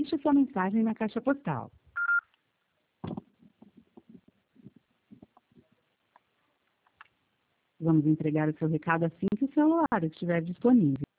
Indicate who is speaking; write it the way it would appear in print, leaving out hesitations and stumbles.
Speaker 1: deixe sua mensagem na caixa postal. Vamos entregar o seu recado assim que o celular estiver disponível.